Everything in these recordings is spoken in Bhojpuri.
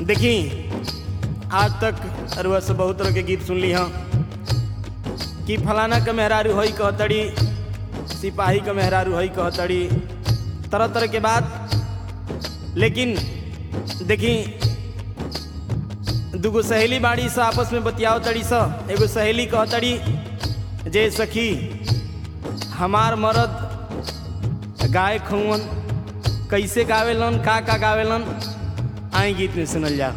देखी आज तक अरुआ से बहुत तरह के गीत सुन ली हाँ कि फलाना का मेहरारू हई कहतड़ी, सिपाही का मेहरारू हई कहतड़ी, तरह तरह के बात। लेकिन देखी दूगो सहेली बाड़ी सा आपस में बतियाओ तड़ी सा। एगो सहेली कहतड़ी जे सखी हमार मरद गाय खौन कैसे गावेलन का गावेलन, आई गीत में सुनल जा।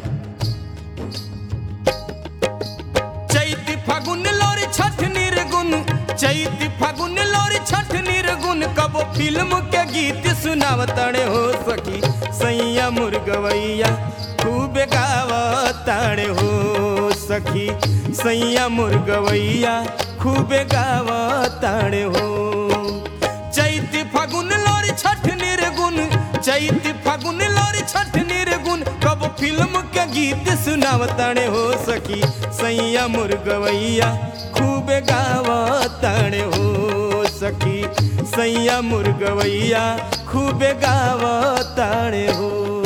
चैत फागुन लोरी छठ निर्गुण, चैत फागुन लोरी छठ निर्गुण, कब फिल्म के गीत सुनावतड़े हो सखी सैया मुर्गवैया खूब गावतड़े हो सखी सैया मुर्गवैया खूब गावतड़े हो। चैत फागुन लोरी छठ निर्गुण, चैत फागुन लोरी छठ निर्गुण, कब फिल्म के गीत सुनावतड़े हो सखी सैया मुर्गवैया खूब गावतड़े हो सखी सैया मुर्गवैया खूब गावतड़े हो।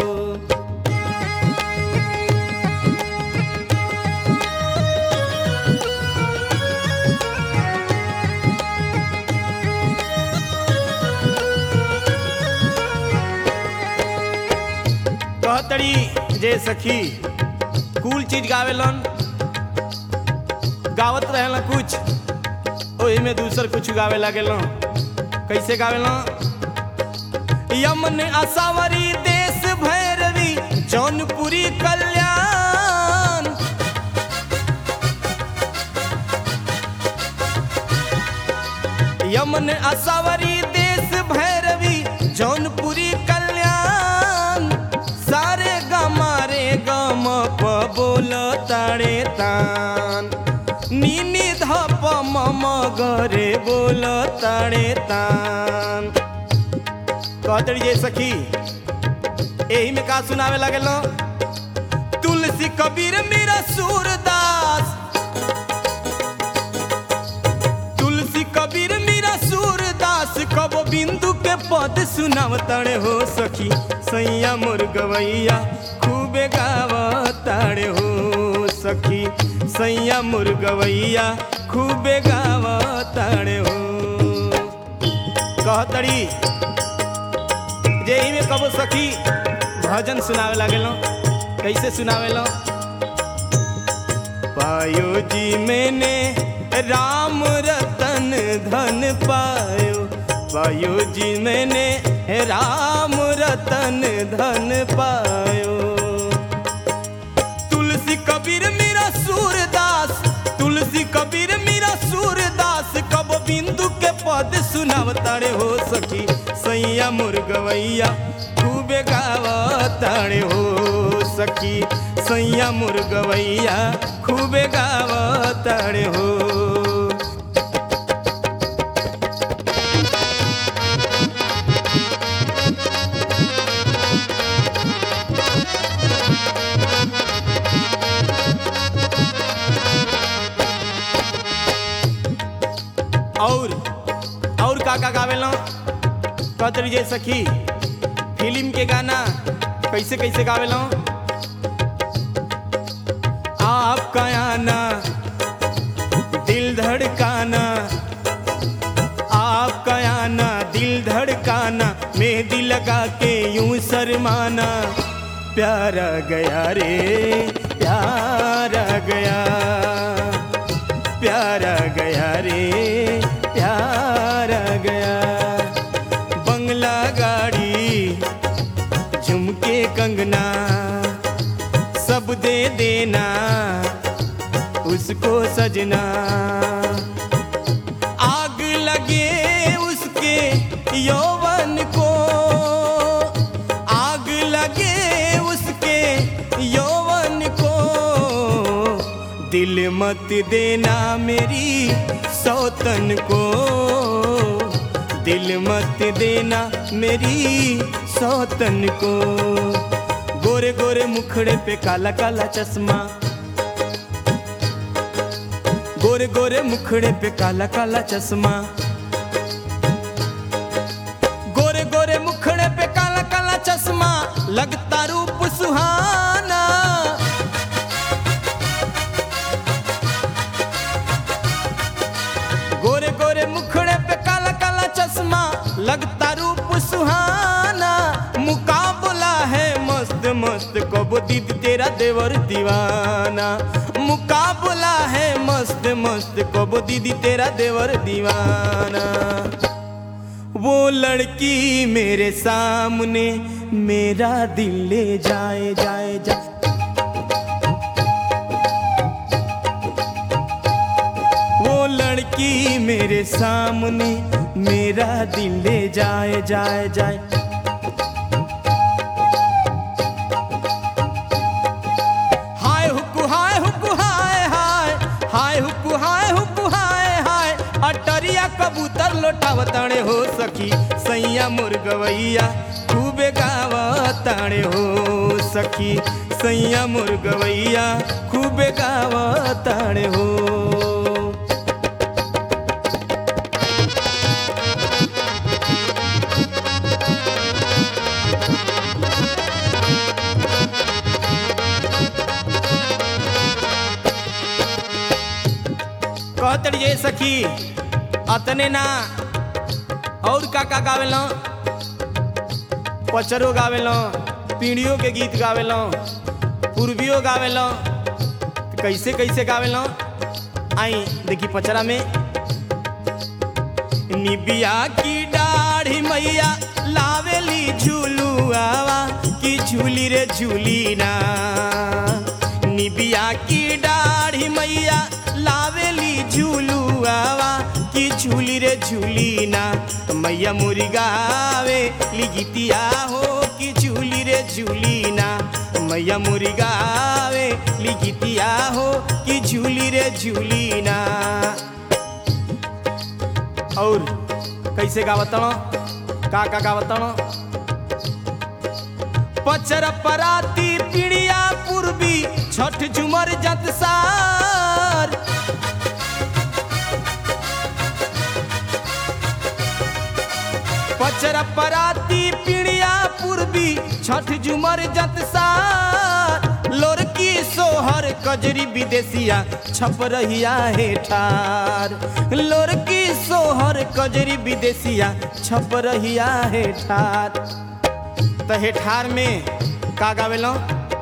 कहतड़ी जे सखी कुल चीज गावेलन, गावत रहेला कुछ ओही में दूसर कुछ गावे लागेला। कैसे गावेला? यमन आसावरी देश भैरवी जौनपुरी कल्याण, यमन आसावरी देश भैरवी जौनपुरी कल्याण, सारे गमारे गम प बोल ताड़े तान, नीनी धप मम गरे बोल ताड़े तान। कहतड़ी जे सखी एही में का सुनावे लागेलो? तुलसी कबीर मीरा सूरदास, तुलसी कबीर मीरा सूरदास, कब बिंदु के पद सुनावतड़े हो सखी सैया मुर्गवैया खूब गावतड़े हो सखी सैया मुर्गवैया खूब गावतड़े हो। कहतड़ी जे ही में कबो सखी भजन सुनावे लागेलो। कैसे सुनावेलो? पायो जी मैंने राम रतन धन पायो, पायो जी मैंने राम रतन धन पायो। तुलसी कबीर मीरा सूरदास, तुलसी कबीर मीरा सूरदास, कब बिंदु के पद सुनावतड़े हो सखी सैया मुर्गवैया खूब गावतड़े हो सखी सैया मुर्गवैया खूब गावतड़े हो। और का गावेला? कहतड़ी जे सखी फिल्म के गाना कैसे कैसे गावेला? आपका आना दिल धड़काना, आपका आना दिल धड़काना, मेहंदी लगा के यूं शर्माना, प्यारा गया रे प्यारा गया, प्यारा गया रे प्यारा गया। बंगला गाड़ी झुमके कंगना सब दे देना उसको सजना, आग लगे उसके यौवन को, आग लगे उसके यौवन को, दिल मत देना मेरी सौतन को, दिल मत देना मेरी सौतन को। गोरे गोरे मुखड़े पे काला काला चश्मा, गोरे गोरे मुखड़े पे काला काला चश्मा, गोरे गोरे मुखड़े पे काला काला चश्मा, लगता रूप सुहाना, मुखड़े पे काला काला चश्मा लगता रूप सुहाना मुकाबला है मस्त मस्त कबो दीदी तेरा देवर दीवाना मुकाबला है मस्त मस्त कबो दीदी तेरा देवर दीवाना वो लड़की मेरे सामने मेरा दिल ले जाए जाए जाए वो लड़की मेरे सामने मेरा दिल ले जाए जाए जाए हाय हुक्कू हाय हुक्कू हाय हाय हाय हुक्कू हाय हुक्कू हाय हाय अटरिया कबूतर लोटावताणे हो सखी सैया मुर्गवैया खूबे गावताणे हो सखी सैया मुर्गवैया खूबे गावताणे हो कहतड़ी ये सखी अतने ना और का गावेलो पचरो गावेलो पीढ़ियों के गीत गावेलो पूर्वियों गावेलो कैसे कैसे गावेलो आई देखी पचरा में निबिया की दाढ़ी मैया लावेली झूलुआवा की झूली रे झूली ना निबिया की दाढ़ी मैया लावेली झूलुआवा की झूली रे झूली ना मैया मुरी गावे लिगितिया हो की झूली रे झूली ना मैया मुरी गावे लिगितिया हो की झूली रे झूली ना और कैसे गावतणो का गावतणो पचर पराती पीड़िया पूर्वी छठ झुमर जत सार पचर पराती पीड़िया पूर्वी छठ झुमर जत सार लोरकी सोहर कजरी विदेशिया छप रहिया हेठार लोरकी सोहर कजरी विदेशिया छप रहिया हेठार त हेठार में का गावेलो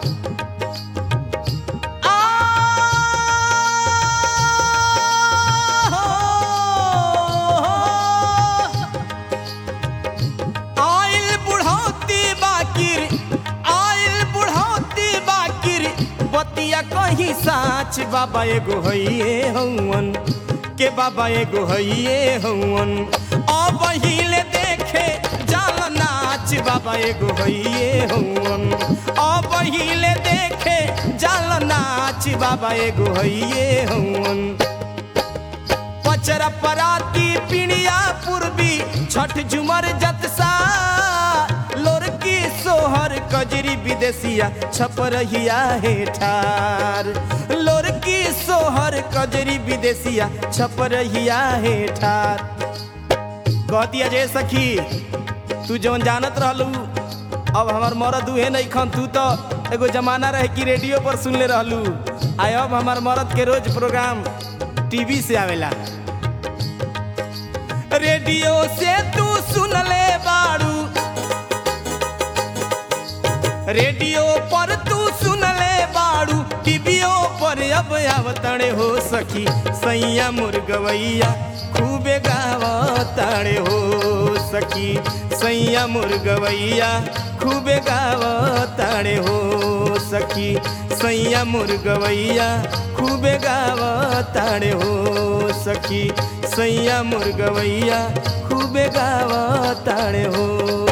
कहीं साच बाबा एगो हइए हवन के बाबा एगो हइए हवन अब हिले देखे जाल नाच बाबा एगो हइए हवन अब हिले देखे जाल नाच बाबा एगो हइए हवन पचरा पराती पीड़िया पूर्वी छठ झुमर जतसा लोरकी सोहर कजरी विदेशिया छप रहिया हेठार लोरकी सोहर कजरी विदेशिया छप रहिया हेठार कह दिया जे सखी तू जवन जानत रहलू अब हमार मरद उहे नहीं खन तू तो एगो जमाना रहे कि रेडियो पर सुनले रहलू आय अब हमार मरद के रोज प्रोग्राम टीवी से आवेला रेडियो से तू सुन ले बाड़ू रेडियो पर तू सुन ले बाड़ू टीवीओ पर अब आवतणे हो सखी सैया मुर्गवैया खूबे गावतणे हो सखी सैया मुर्गवैया खूबे गावतणे हो सखी सैया मुर्गवैया खूबे गावतणे हो सखी सैया मुर्गवैया खूबे गावतणे हो।